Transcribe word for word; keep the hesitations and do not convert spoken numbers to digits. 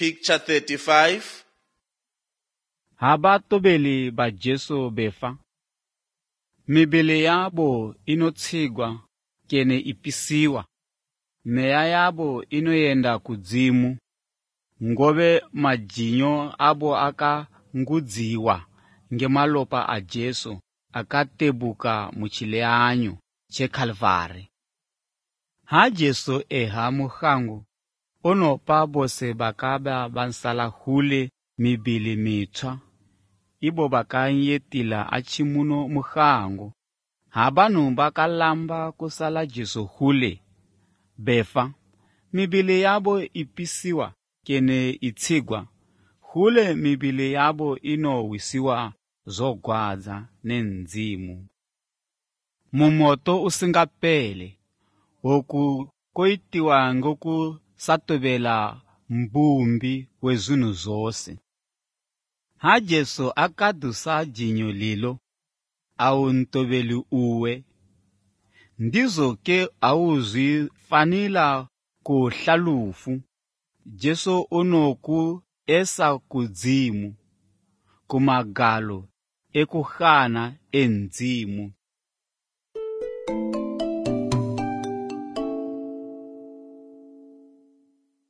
Picture thirty-five. Haba tobeli ba Jesu befa. Mibili yabo inotsigwa kene ipisiwa. Meya yabo inoyenda kudzimu. Ngobe majinyo abo aka ngudziwa ngemalopa a Jesu akatebuka muchile anyu che Calvary. Ha Jesu eha muhangu onopa bose bakaba bansala hule mibili mitswa. Ibo bakanyetila achimuno muhangu. Habanu bakalamba kusala Jesu hule. Befa, mibili yabo ipisiwa kene itsigwa. Hule mibili yabo ino wisiwa zogwaza nenzimu. Mumoto usingapele. Oku koitiwa ngoku satobela mbumbi wezunu zose. Ha Jesu akadusa jinyo lilo. Au ntobeli uwe. Ndizo ke auzi fanila ku hlalufu. Jesu onoku esa kudzimu. Kumagalo ekuhana enzimu.